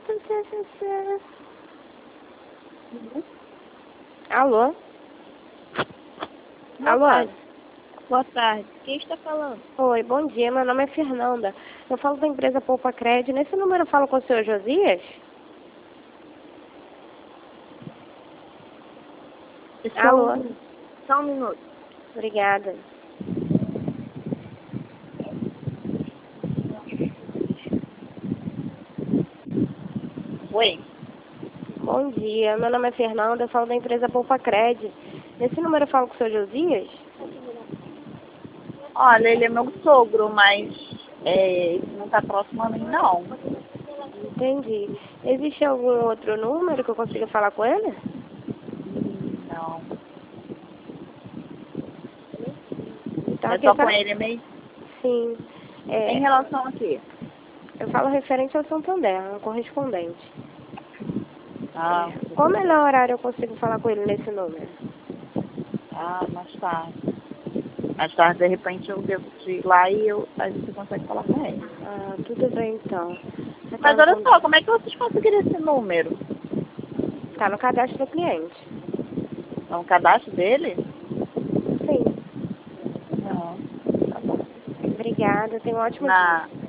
Alô? Boa Alô? tarde. Boa tarde. Quem está falando? Oi, bom dia. Meu nome é Fernanda. Eu falo da empresa Poupa Cred. Nesse número eu falo com o senhor Josias? Alô? Só um minuto. Obrigada. Oi. Bom dia. Meu nome é Fernanda. Eu falo da empresa Poupa Cred. Nesse número eu falo com o senhor Josias? Olha, ele é meu sogro, mas ele não está próximo a mim, não. Entendi. Existe algum outro número que eu consiga falar com ele? Não. Então, É aqui só com tá? ele mesmo? Sim. Em relação a quê? Eu falo referente ao Santander, um correspondente. Ah, Qual o melhor horário eu consigo falar com ele nesse número? mais tarde. Mais tarde, de repente, eu devo ir lá e aí você consegue falar com ele. Ah, tudo bem então. Mas olha só, como é que vocês conseguiram esse número? Tá no cadastro do cliente. É um cadastro dele? Sim. Não. Tá bom. Obrigada, tenha um ótimo dia.